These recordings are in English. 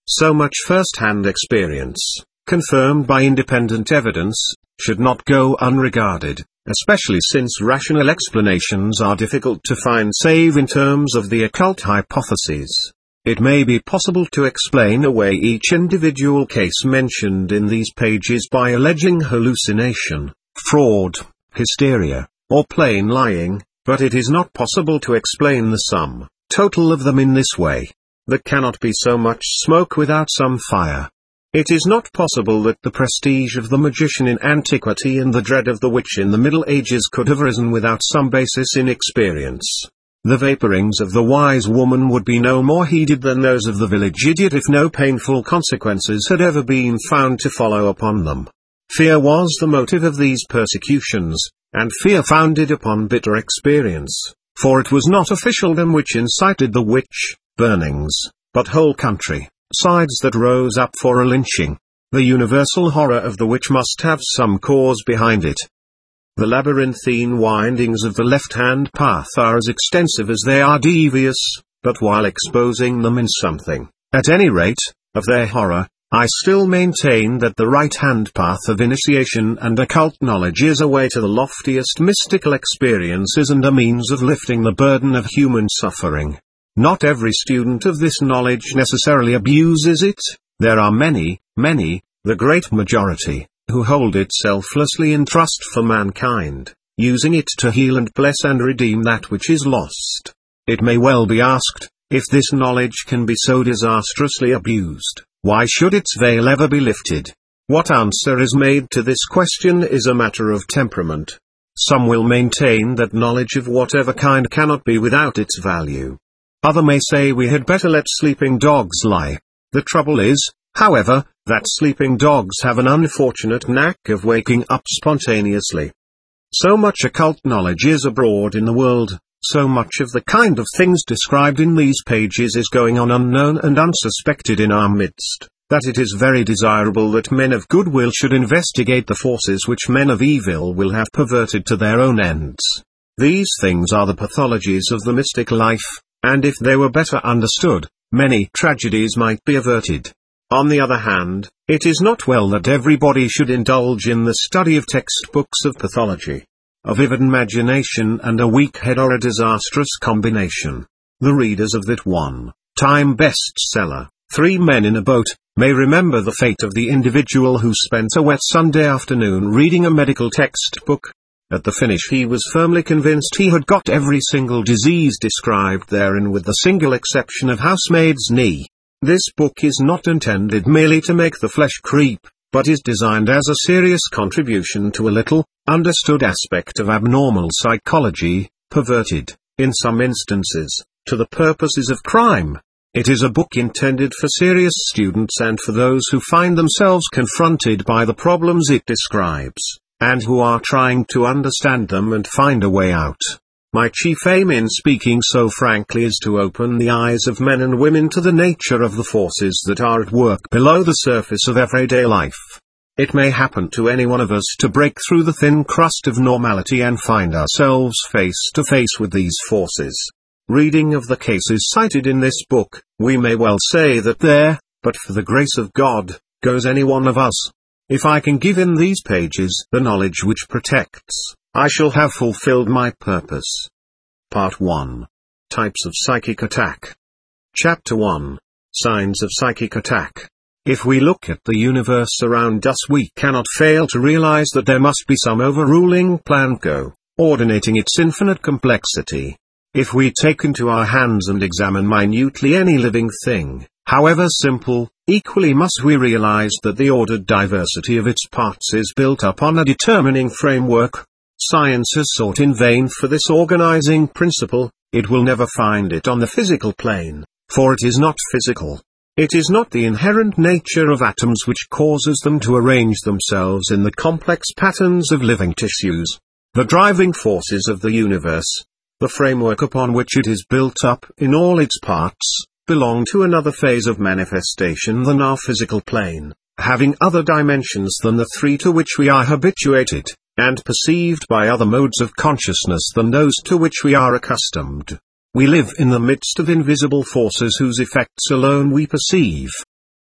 So much first-hand experience, confirmed by independent evidence, should not go unregarded, especially since rational explanations are difficult to find save in terms of the occult hypotheses. It may be possible to explain away each individual case mentioned in these pages by alleging hallucination, fraud, hysteria, or plain lying, but it is not possible to explain the sum total of them in this way. There cannot be so much smoke without some fire. It is not possible that the prestige of the magician in antiquity and the dread of the witch in the Middle Ages could have risen without some basis in experience. The vaporings of the wise woman would be no more heeded than those of the village idiot if no painful consequences had ever been found to follow upon them. Fear was the motive of these persecutions, and fear founded upon bitter experience, for it was not officialdom which incited the witch burnings, but whole country sides that rose up for a lynching. The universal horror of the witch must have some cause behind it. The labyrinthine windings of the left-hand path are as extensive as they are devious, but while exposing them in something, at any rate, of their horror, I still maintain that the right-hand path of initiation and occult knowledge is a way to the loftiest mystical experiences and a means of lifting the burden of human suffering. Not every student of this knowledge necessarily abuses it. There are many, the great majority, who hold it selflessly in trust for mankind, using it to heal and bless and redeem that which is lost. It may well be asked, if this knowledge can be so disastrously abused, why should its veil ever be lifted? What answer is made to this question is a matter of temperament. Some will maintain that knowledge of whatever kind cannot be without its value. Others may say we had better let sleeping dogs lie. The trouble is, however, that sleeping dogs have an unfortunate knack of waking up spontaneously. So much occult knowledge is abroad in the world, so much of the kind of things described in these pages is going on unknown and unsuspected in our midst, that it is very desirable that men of goodwill should investigate the forces which men of evil will have perverted to their own ends. These things are the pathologies of the mystic life, and if they were better understood, many tragedies might be averted. On the other hand, it is not well that everybody should indulge in the study of textbooks of pathology. A vivid imagination and a weak head are a disastrous combination. The readers of that one-time bestseller, 3 Men in a Boat, may remember the fate of the individual who spent a wet Sunday afternoon reading a medical textbook. At the finish he was firmly convinced he had got every single disease described therein with the single exception of housemaid's knee. This book is not intended merely to make the flesh creep, but is designed as a serious contribution to a little, understood aspect of abnormal psychology, perverted, in some instances, to the purposes of crime. It is a book intended for serious students and for those who find themselves confronted by the problems it describes, and who are trying to understand them and find a way out. My chief aim in speaking so frankly is to open the eyes of men and women to the nature of the forces that are at work below the surface of everyday life. It may happen to any one of us to break through the thin crust of normality and find ourselves face to face with these forces. Reading of the cases cited in this book, we may well say that there, but for the grace of God, goes any one of us. If I can give in these pages the knowledge which protects, I shall have fulfilled my purpose. Part 1. Types of Psychic Attack. Chapter 1. Signs of Psychic Attack. If we look at the universe around us, we cannot fail to realize that there must be some overruling plan coordinating its infinite complexity. If we take into our hands and examine minutely any living thing, however simple, equally must we realize that the ordered diversity of its parts is built upon a determining framework. Science has sought in vain for this organizing principle. It will never find it on the physical plane, for it is not physical. It is not the inherent nature of atoms which causes them to arrange themselves in the complex patterns of living tissues. The driving forces of the universe, the framework upon which it is built up in all its parts, belong to another phase of manifestation than our physical plane, having other dimensions than the 3 to which we are habituated, and perceived by other modes of consciousness than those to which we are accustomed. We live in the midst of invisible forces whose effects alone we perceive.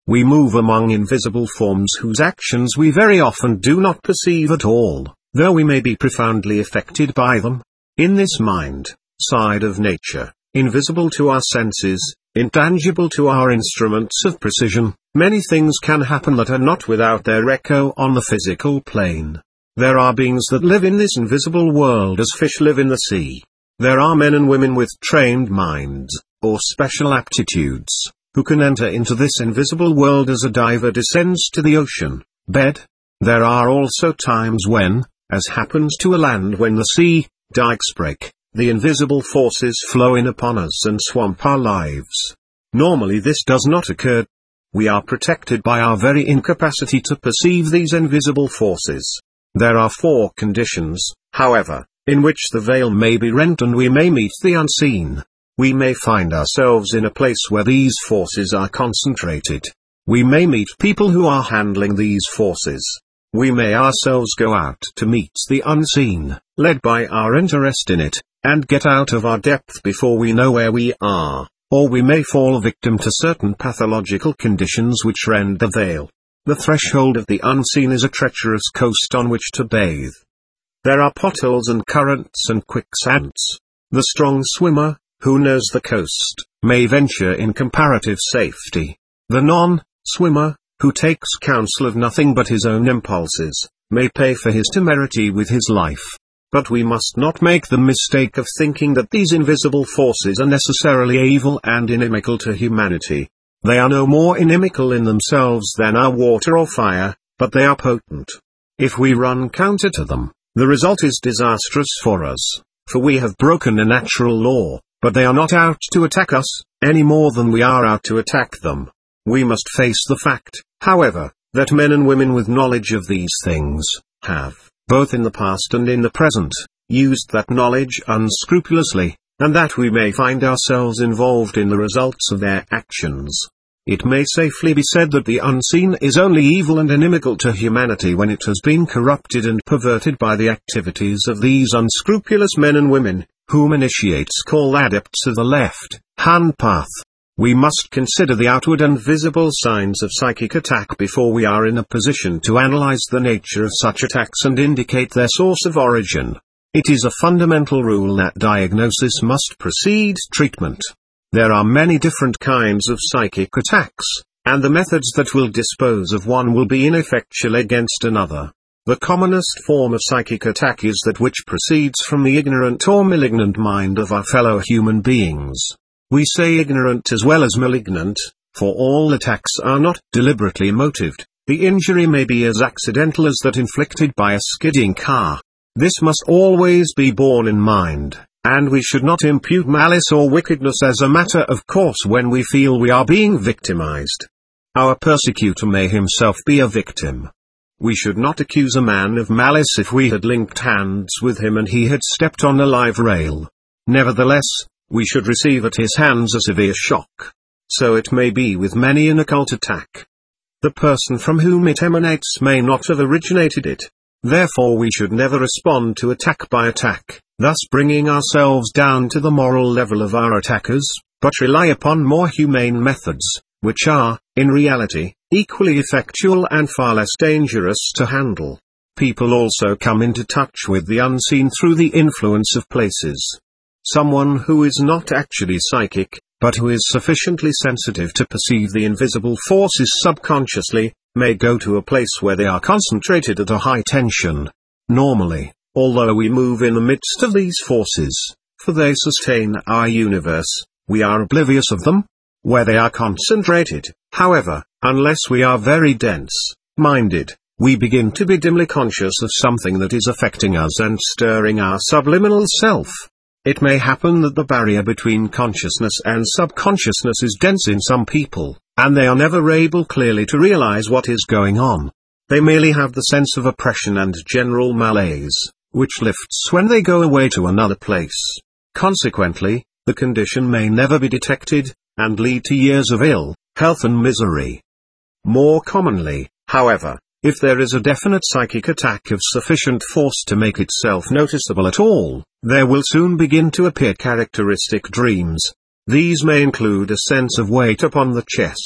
We move among invisible forms whose actions we very often do not perceive at all, though we may be profoundly affected by them. In this mind side of nature, invisible to our senses, intangible to our instruments of precision, many things can happen that are not without their echo on the physical plane. There are beings that live in this invisible world as fish live in the sea. There are men and women with trained minds, or special aptitudes, who can enter into this invisible world as a diver descends to the ocean bed. There are also times when, as happens to a land when the sea dikes break, the invisible forces flow in upon us and swamp our lives. Normally this does not occur. We are protected by our very incapacity to perceive these invisible forces. There are 4 conditions, however, in which the veil may be rent and we may meet the unseen. We may find ourselves in a place where these forces are concentrated. We may meet people who are handling these forces. We may ourselves go out to meet the unseen, led by our interest in it, and get out of our depth before we know where we are, or we may fall victim to certain pathological conditions which rend the veil. The threshold of the unseen is a treacherous coast on which to bathe. There are potholes and currents and quicksands. The strong swimmer, who knows the coast, may venture in comparative safety. The non-swimmer, who takes counsel of nothing but his own impulses, may pay for his temerity with his life. But we must not make the mistake of thinking that these invisible forces are necessarily evil and inimical to humanity. They are no more inimical in themselves than are water or fire, but they are potent. If we run counter to them, the result is disastrous for us, for we have broken a natural law, but they are not out to attack us, any more than we are out to attack them. We must face the fact, however, that men and women with knowledge of these things, have, both in the past and in the present, used that knowledge unscrupulously, and that we may find ourselves involved in the results of their actions. It may safely be said that the unseen is only evil and inimical to humanity when it has been corrupted and perverted by the activities of these unscrupulous men and women, whom initiates call adepts of the left-hand path. We must consider the outward and visible signs of psychic attack before we are in a position to analyze the nature of such attacks and indicate their source of origin. It is a fundamental rule that diagnosis must precede treatment. There are many different kinds of psychic attacks, and the methods that will dispose of one will be ineffectual against another. The commonest form of psychic attack is that which proceeds from the ignorant or malignant mind of our fellow human beings. We say ignorant as well as malignant, for all attacks are not deliberately motived. The injury may be as accidental as that inflicted by a skidding car. This must always be borne in mind, and we should not impute malice or wickedness as a matter of course when we feel we are being victimized. Our persecutor may himself be a victim. We should not accuse a man of malice if we had linked hands with him and he had stepped on a live rail. Nevertheless, we should receive at his hands a severe shock. So it may be with many an occult attack. The person from whom it emanates may not have originated it. Therefore we should never respond to attack by attack, thus bringing ourselves down to the moral level of our attackers, but rely upon more humane methods, which are, in reality, equally effectual and far less dangerous to handle. People also come into touch with the unseen through the influence of places. Someone who is not actually psychic, but who is sufficiently sensitive to perceive the invisible forces subconsciously, may go to a place where they are concentrated at a high tension. Normally, although we move in the midst of these forces, for they sustain our universe, we are oblivious of them. Where they are concentrated, however, unless we are very dense-minded, we begin to be dimly conscious of something that is affecting us and stirring our subliminal self. It may happen that the barrier between consciousness and subconsciousness is dense in some people, and they are never able clearly to realize what is going on. They merely have the sense of oppression and general malaise, which lifts when they go away to another place. Consequently, the condition may never be detected, and lead to years of ill health and misery. More commonly, however, if there is a definite psychic attack of sufficient force to make itself noticeable at all, there will soon begin to appear characteristic dreams. These may include a sense of weight upon the chest,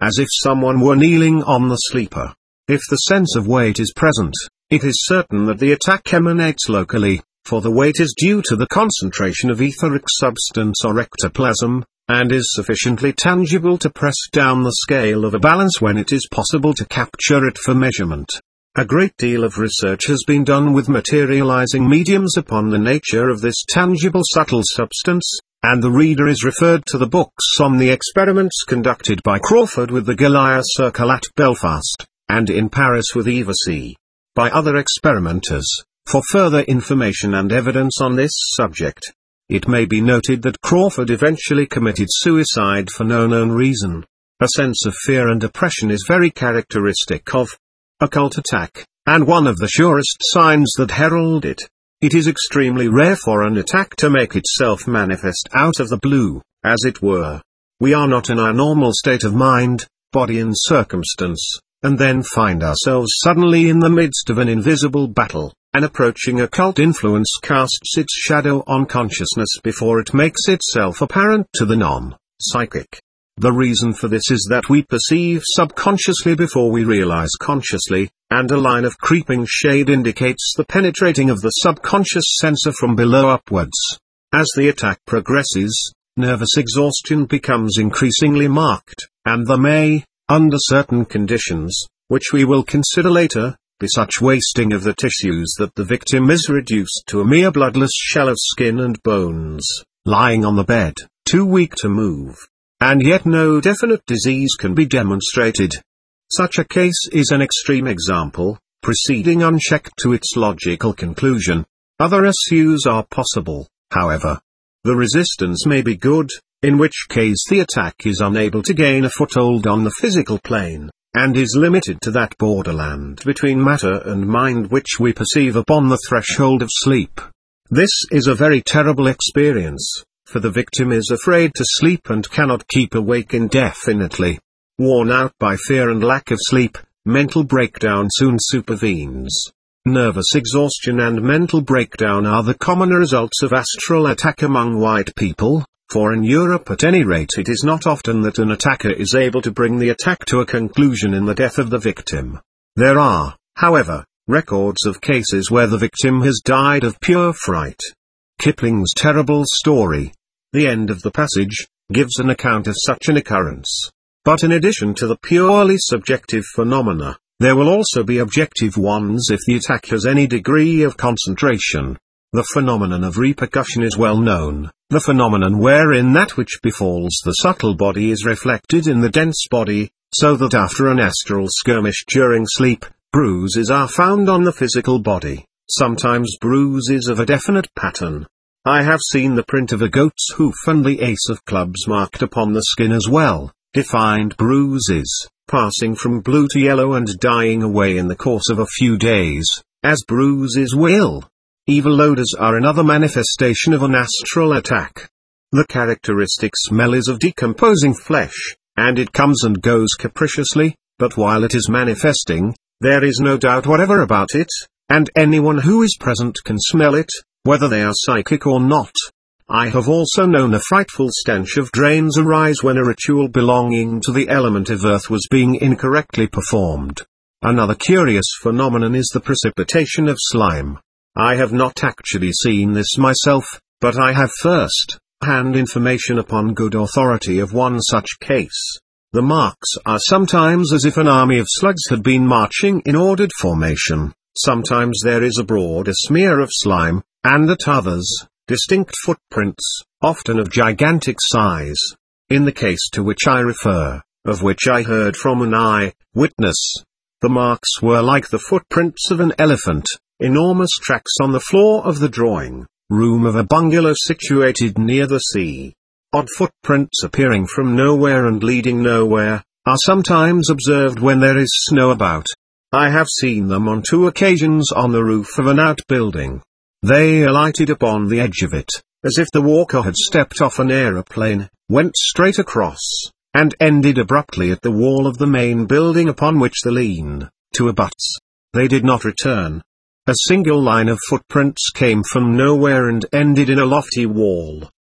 as if someone were kneeling on the sleeper. If the sense of weight is present, it is certain that the attack emanates locally, for the weight is due to the concentration of etheric substance or ectoplasm, and is sufficiently tangible to press down the scale of a balance when it is possible to capture it for measurement. A great deal of research has been done with materializing mediums upon the nature of this tangible subtle substance, and the reader is referred to the books on the experiments conducted by Crawford with the Goliath Circle at Belfast, and in Paris with Eva C. by other experimenters, for further information and evidence on this subject. It may be noted that Crawford eventually committed suicide for no known reason. A sense of fear and oppression is very characteristic of occult attack, and one of the surest signs that herald it. It is extremely rare for an attack to make itself manifest out of the blue, as it were. We are not in our normal state of mind, body and circumstance, and then find ourselves suddenly in the midst of an invisible battle. An approaching occult influence casts its shadow on consciousness before it makes itself apparent to the non-psychic. The reason for this is that we perceive subconsciously before we realize consciously, and a line of creeping shade indicates the penetrating of the subconscious sensor from below upwards. As the attack progresses, nervous exhaustion becomes increasingly marked, and there may, under certain conditions, which we will consider later, be such wasting of the tissues that the victim is reduced to a mere bloodless shell of skin and bones, lying on the bed, too weak to move. And yet no definite disease can be demonstrated. Such a case is an extreme example, proceeding unchecked to its logical conclusion. Other issues are possible, however. The resistance may be good, in which case the attack is unable to gain a foothold on the physical plane, and is limited to that borderland between matter and mind which we perceive upon the threshold of sleep. This is a very terrible experience, for the victim is afraid to sleep and cannot keep awake indefinitely. Worn out by fear and lack of sleep, mental breakdown soon supervenes. Nervous exhaustion and mental breakdown are the common results of astral attack among white people, for in Europe at any rate it is not often that an attacker is able to bring the attack to a conclusion in the death of the victim. There are, however, records of cases where the victim has died of pure fright. Kipling's terrible story, The End of the Passage, gives an account of such an occurrence. But in addition to the purely subjective phenomena, there will also be objective ones if the attack has any degree of concentration. The phenomenon of repercussion is well known, the phenomenon wherein that which befalls the subtle body is reflected in the dense body, so that after an astral skirmish during sleep, bruises are found on the physical body, sometimes bruises of a definite pattern. I have seen the print of a goat's hoof and the ace of clubs marked upon the skin as well, defined bruises, passing from blue to yellow and dying away in the course of a few days, as bruises will. Evil odors are another manifestation of an astral attack. The characteristic smell is of decomposing flesh, and it comes and goes capriciously, but while it is manifesting, there is no doubt whatever about it, and anyone who is present can smell it, whether they are psychic or not. I have also known a frightful stench of drains arise when a ritual belonging to the element of earth was being incorrectly performed. Another curious phenomenon is the precipitation of slime. I have not actually seen this myself, but I have first-hand information upon good authority of one such case. The marks are sometimes as if an army of slugs had been marching in ordered formation, sometimes there is a broader smear of slime, and at others, distinct footprints, often of gigantic size. In the case to which I refer, of which I heard from an eye-witness, the marks were like the footprints of an elephant, enormous tracks on the floor of the drawing-room of a bungalow situated near the sea. Odd footprints appearing from nowhere and leading nowhere, are sometimes observed when there is snow about. I have seen them on 2 occasions on the roof of an outbuilding. They alighted upon the edge of it, as if the walker had stepped off an aeroplane, went straight across, and ended abruptly at the wall of the main building upon which the lean-to abuts. They did not return. A single line of footprints came from nowhere and ended in a lofty wall.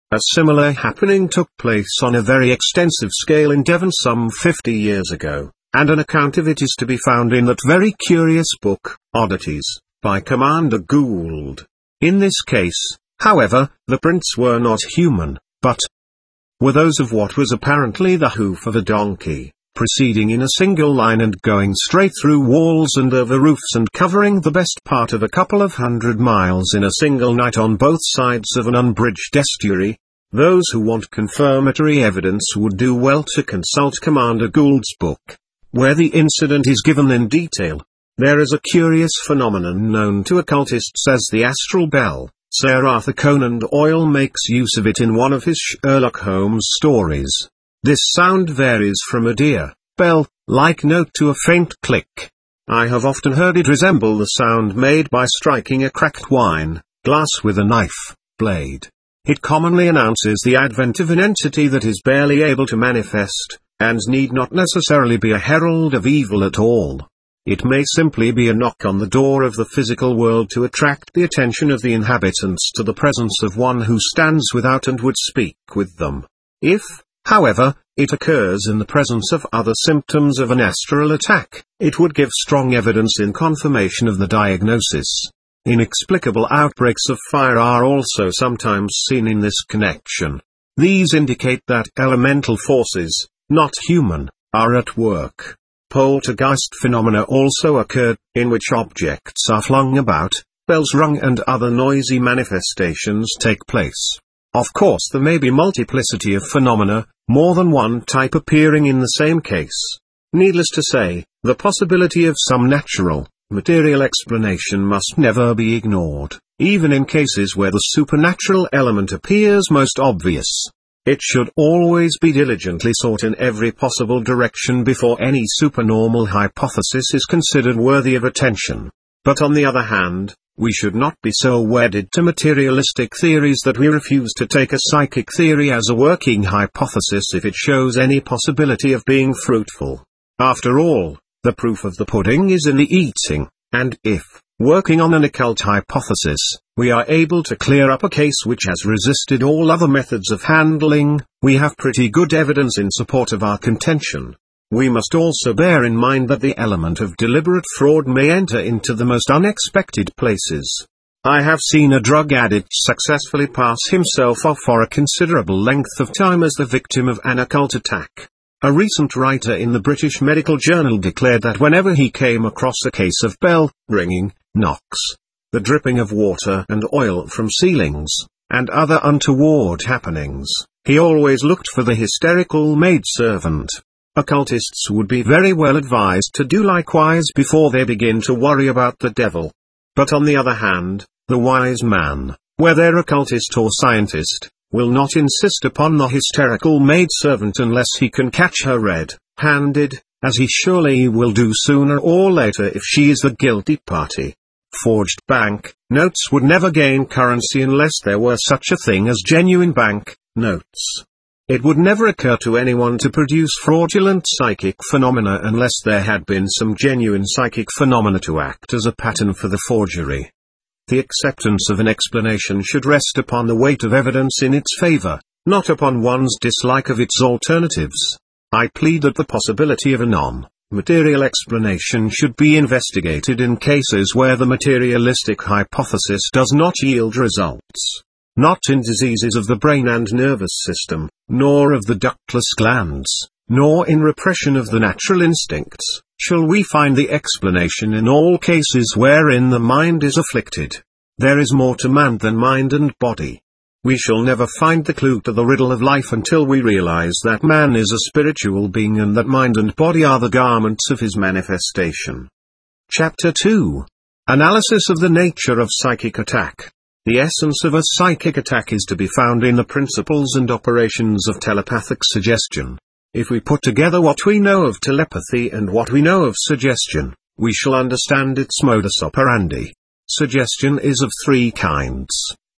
A similar happening took place on a very extensive scale in Devon some 50 years ago, and an account of it is to be found in that very curious book, Oddities, by Commander Gould. In this case, however, the prints were not human, but were those of what was apparently the hoof of a donkey, proceeding in a single line and going straight through walls and over roofs and covering the best part of a couple of 100 miles in a single night on both sides of an unbridged estuary. Those who want confirmatory evidence would do well to consult Commander Gould's book, where the incident is given in detail. There is a curious phenomenon known to occultists as the astral bell. Sir Arthur Conan Doyle makes use of it in one of his Sherlock Holmes stories. This sound varies from a dear, bell-like note to a faint click. I have often heard it resemble the sound made by striking a cracked wine glass with a knife blade. It commonly announces the advent of an entity that is barely able to manifest, and need not necessarily be a herald of evil at all. It may simply be a knock on the door of the physical world to attract the attention of the inhabitants to the presence of one who stands without and would speak with them. If, however, it occurs in the presence of other symptoms of an astral attack, it would give strong evidence in confirmation of the diagnosis. Inexplicable outbreaks of fire are also sometimes seen in this connection. These indicate that elemental forces, not human, are at work. Poltergeist phenomena also occurred, in which objects are flung about, bells rung and other noisy manifestations take place. Of course there may be multiplicity of phenomena, more than one type appearing in the same case. Needless to say, the possibility of some natural, material explanation must never be ignored, even in cases where the supernatural element appears most obvious. It should always be diligently sought in every possible direction before any supernormal hypothesis is considered worthy of attention. But on the other hand, we should not be so wedded to materialistic theories that we refuse to take a psychic theory as a working hypothesis if it shows any possibility of being fruitful. After all, the proof of the pudding is in the eating, and if, working on an occult hypothesis, we are able to clear up a case which has resisted all other methods of handling, we have pretty good evidence in support of our contention. We must also bear in mind that the element of deliberate fraud may enter into the most unexpected places. I have seen a drug addict successfully pass himself off for a considerable length of time as the victim of an occult attack. A recent writer in the British Medical Journal declared that whenever he came across a case of bell ringing, knocks, the dripping of water and oil from ceilings, and other untoward happenings, he always looked for the hysterical maidservant. Occultists would be very well advised to do likewise before they begin to worry about the devil. But on the other hand, the wise man, whether occultist or scientist, will not insist upon the hysterical maidservant unless he can catch her red-handed, as he surely will do sooner or later if she is the guilty party. Forged bank notes would never gain currency unless there were such a thing as genuine bank notes. It would never occur to anyone to produce fraudulent psychic phenomena unless there had been some genuine psychic phenomena to act as a pattern for the forgery. The acceptance of an explanation should rest upon the weight of evidence in its favor, not upon one's dislike of its alternatives. I plead that the possibility of a non-material explanation should be investigated in cases where the materialistic hypothesis does not yield results. Not in diseases of the brain and nervous system, nor of the ductless glands, nor in repression of the natural instincts, shall we find the explanation in all cases wherein the mind is afflicted. There is more to man than mind and body. We shall never find the clue to the riddle of life until we realize that man is a spiritual being and that mind and body are the garments of his manifestation. Chapter 2. Analysis of the nature of psychic attack. The essence of a psychic attack is to be found in the principles and operations of telepathic suggestion. If we put together what we know of telepathy and what we know of suggestion, we shall understand its modus operandi. Suggestion is of three kinds: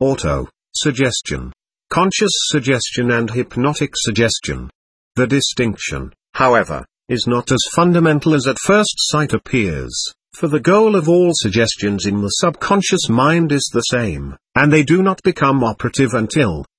auto-suggestion, conscious suggestion and hypnotic suggestion. The distinction, however, is not as fundamental as at first sight appears, for the goal of all suggestions in the subconscious mind is the same, and they do not become operative until,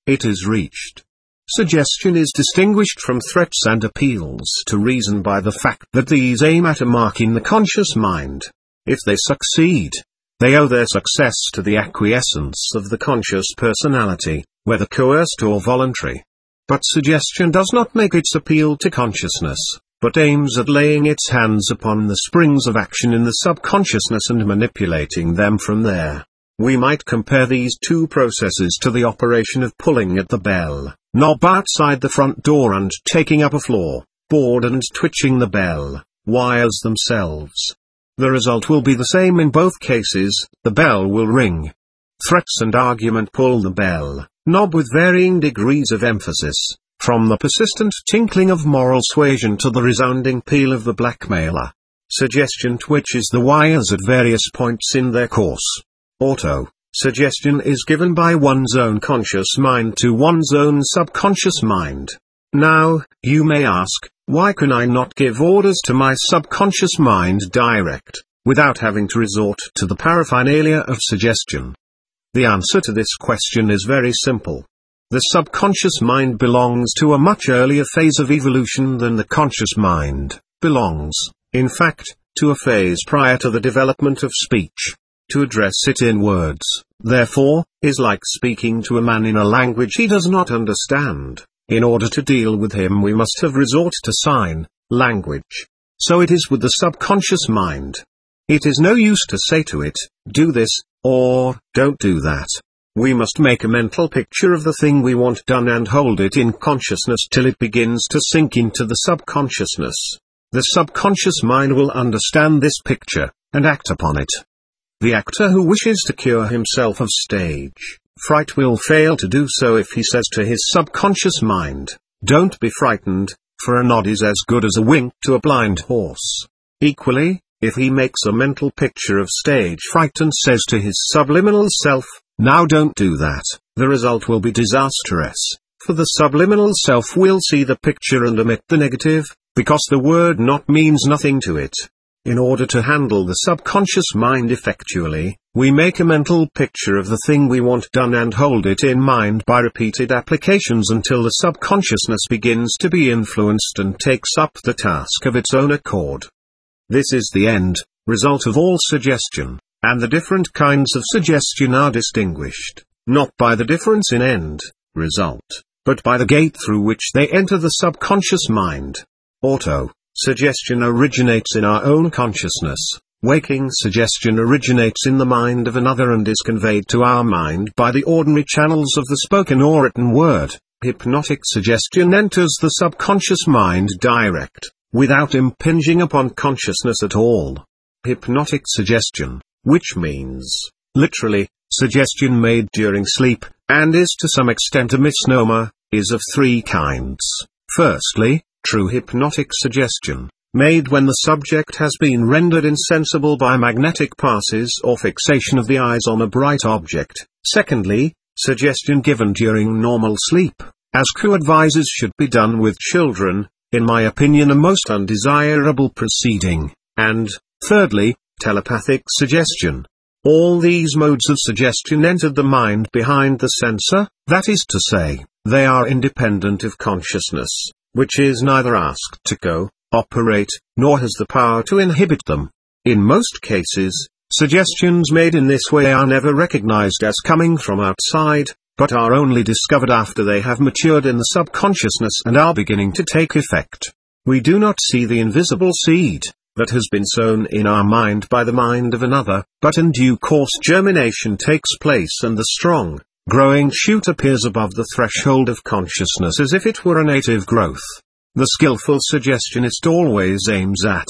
it is reached. Suggestion is distinguished from threats and appeals to reason by the fact that these aim at a mark in the conscious mind. If they succeed, they owe their success to the acquiescence of the conscious personality, whether coerced or voluntary. But suggestion does not make its appeal to consciousness, but aims at laying its hands upon the springs of action in the subconsciousness and manipulating them from there. We might compare these two processes to the operation of pulling at the bell knob outside the front door and taking up a floor board and twitching the bell wires themselves. The result will be the same in both cases. The bell will ring. Threats and argument pull the bell knob with varying degrees of emphasis, from the persistent tinkling of moral suasion to the resounding peal of the blackmailer. Suggestion twitches the wires at various points in their course. Auto-suggestion is given by one's own conscious mind to one's own subconscious mind. Now, you may ask, why can I not give orders to my subconscious mind direct, without having to resort to the paraphernalia of suggestion? The answer to this question is very simple. The subconscious mind belongs to a much earlier phase of evolution than the conscious mind belongs, in fact, to a phase prior to the development of speech. To address it in words, therefore, is like speaking to a man in a language he does not understand. In order to deal with him we must have resort to sign language. So it is with the subconscious mind. It is no use to say to it, do this, or don't do that. We must make a mental picture of the thing we want done and hold it in consciousness till it begins to sink into the subconsciousness. The subconscious mind will understand this picture, and act upon it. The actor who wishes to cure himself of stage fright will fail to do so if he says to his subconscious mind, don't be frightened, for a nod is as good as a wink to a blind horse. Equally, if he makes a mental picture of stage fright and says to his subliminal self, now don't do that, the result will be disastrous, for the subliminal self will see the picture and omit the negative, because the word not means nothing to it. In order to handle the subconscious mind effectually, we make a mental picture of the thing we want done and hold it in mind by repeated applications until the subconsciousness begins to be influenced and takes up the task of its own accord. This is the end result of all suggestion, and the different kinds of suggestion are distinguished, not by the difference in end result, but by the gate through which they enter the subconscious mind. Auto-suggestion originates in our own consciousness. Waking suggestion originates in the mind of another and is conveyed to our mind by the ordinary channels of the spoken or written word. Hypnotic suggestion enters the subconscious mind direct, without impinging upon consciousness at all. Hypnotic suggestion, which means, literally, suggestion made during sleep, and is to some extent a misnomer, is of three kinds. Firstly, true hypnotic suggestion, made when the subject has been rendered insensible by magnetic passes or fixation of the eyes on a bright object. Secondly, suggestion given during normal sleep, as Ku advises should be done with children, in my opinion a most undesirable proceeding. And, thirdly, telepathic suggestion. All these modes of suggestion entered the mind behind the sensor, that is to say, they are independent of consciousness, which is neither asked to cooperate, nor has the power to inhibit them. In most cases, suggestions made in this way are never recognized as coming from outside, but are only discovered after they have matured in the subconsciousness and are beginning to take effect. We do not see the invisible seed that has been sown in our mind by the mind of another, but in due course germination takes place and the strong, growing shoot appears above the threshold of consciousness as if it were a native growth. The skillful suggestionist always aims at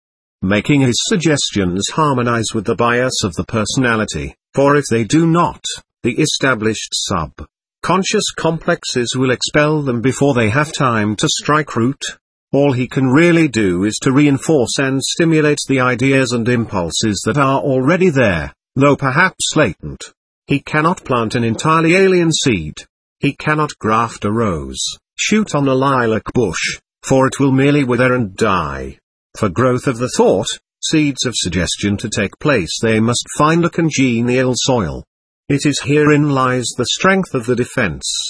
making his suggestions harmonize with the bias of the personality, for if they do not, the established sub-conscious complexes will expel them before they have time to strike root. All he can really do is to reinforce and stimulate the ideas and impulses that are already there, though perhaps latent. He cannot plant an entirely alien seed. He cannot graft a rose shoot on a lilac bush, for it will merely wither and die. For growth of the thought, seeds of suggestion to take place they must find a congenial soil. It is herein lies the strength of the defense.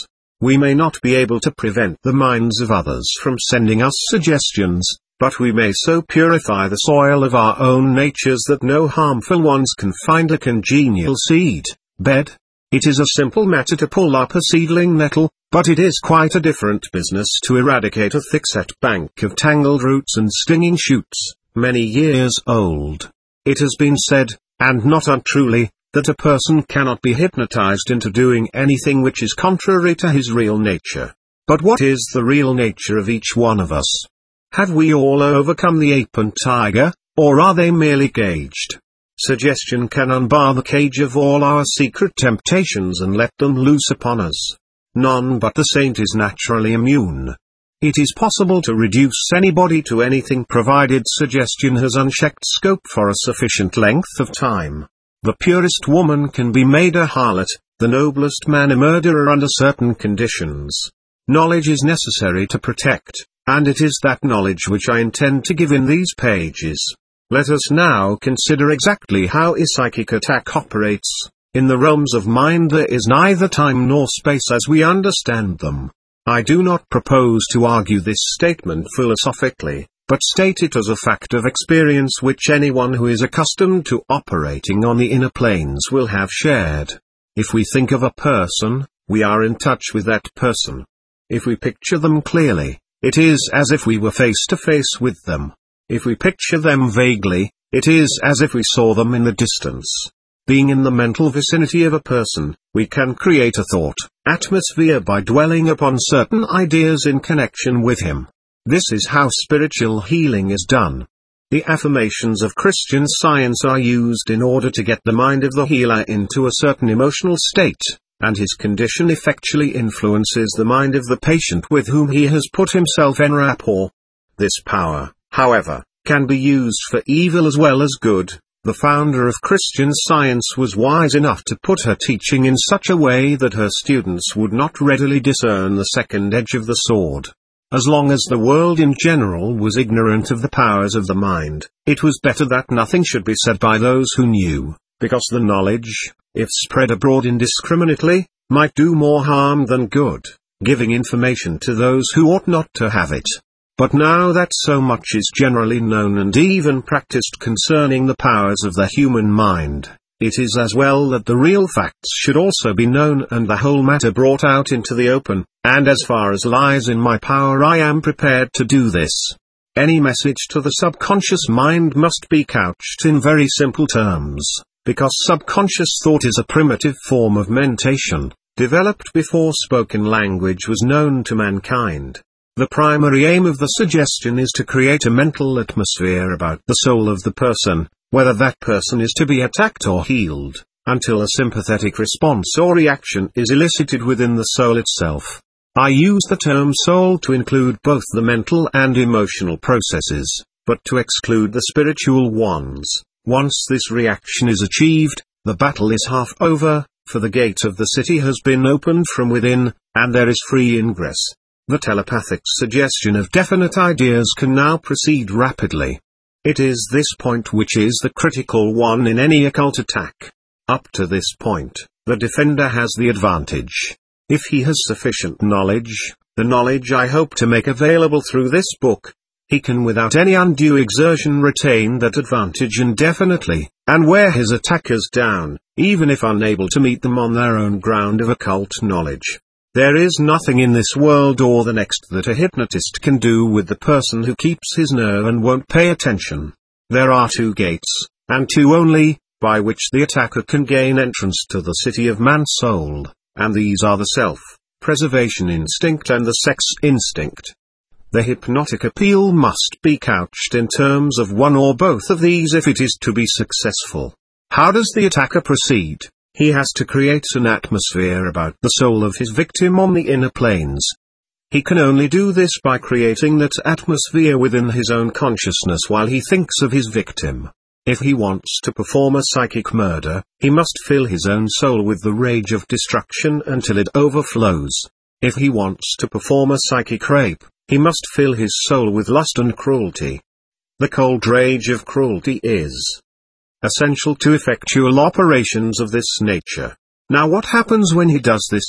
We may not be able to prevent the minds of others from sending us suggestions, but we may so purify the soil of our own natures that no harmful ones can find a congenial seed bed. It is a simple matter to pull up a seedling nettle, but it is quite a different business to eradicate a thick-set bank of tangled roots and stinging shoots, many years old. It has been said, and not untruly, that a person cannot be hypnotized into doing anything which is contrary to his real nature. But what is the real nature of each one of us? Have we all overcome the ape and tiger, or are they merely caged? Suggestion can unbar the cage of all our secret temptations and let them loose upon us. None but the saint is naturally immune. It is possible to reduce anybody to anything provided suggestion has unchecked scope for a sufficient length of time. The purest woman can be made a harlot, the noblest man a murderer under certain conditions. Knowledge is necessary to protect, and it is that knowledge which I intend to give in these pages. Let us now consider exactly how a psychic attack operates. In the realms of mind there is neither time nor space as we understand them. I do not propose to argue this statement philosophically, but state it as a fact of experience which anyone who is accustomed to operating on the inner planes will have shared. If we think of a person, we are in touch with that person. If we picture them clearly, it is as if we were face to face with them. If we picture them vaguely, it is as if we saw them in the distance. Being in the mental vicinity of a person, we can create a thought atmosphere by dwelling upon certain ideas in connection with him. This is how spiritual healing is done. The affirmations of Christian Science are used in order to get the mind of the healer into a certain emotional state, and his condition effectually influences the mind of the patient with whom he has put himself en rapport. This power, however, can be used for evil as well as good. The founder of Christian Science was wise enough to put her teaching in such a way that her students would not readily discern the second edge of the sword. As long as the world in general was ignorant of the powers of the mind, it was better that nothing should be said by those who knew, because the knowledge, if spread abroad indiscriminately, might do more harm than good, giving information to those who ought not to have it. But now that so much is generally known and even practiced concerning the powers of the human mind, it is as well that the real facts should also be known and the whole matter brought out into the open, and as far as lies in my power I am prepared to do this. Any message to the subconscious mind must be couched in very simple terms, because subconscious thought is a primitive form of mentation, developed before spoken language was known to mankind. The primary aim of the suggestion is to create a mental atmosphere about the soul of the person, whether that person is to be attacked or healed, until a sympathetic response or reaction is elicited within the soul itself. I use the term soul to include both the mental and emotional processes, but to exclude the spiritual ones. Once this reaction is achieved, the battle is half over, for the gate of the city has been opened from within, and there is free ingress. The telepathic suggestion of definite ideas can now proceed rapidly. It is this point which is the critical one in any occult attack. Up to this point, the defender has the advantage. If he has sufficient knowledge, the knowledge I hope to make available through this book, he can without any undue exertion retain that advantage indefinitely, and wear his attackers down, even if unable to meet them on their own ground of occult knowledge. There is nothing in this world or the next that a hypnotist can do with the person who keeps his nerve and won't pay attention. There are two gates, and two only, by which the attacker can gain entrance to the city of man's soul, and these are the self-preservation instinct and the sex instinct. The hypnotic appeal must be couched in terms of one or both of these if it is to be successful. How does the attacker proceed? He has to create an atmosphere about the soul of his victim on the inner planes. He can only do this by creating that atmosphere within his own consciousness while he thinks of his victim. If he wants to perform a psychic murder, he must fill his own soul with the rage of destruction until it overflows. If he wants to perform a psychic rape, he must fill his soul with lust and cruelty. The cold rage of cruelty is essential to effectual operations of this nature. Now what happens when he does this?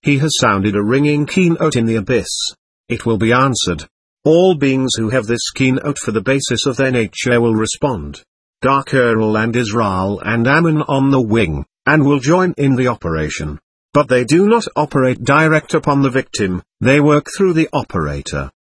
He has sounded a ringing keynote in the abyss. It will be answered. All beings who have this keynote for the basis of their nature will respond. Dark Earl and Israel and Ammon on the wing, and will join in the operation. But they do not operate direct upon the victim, they work through the operator.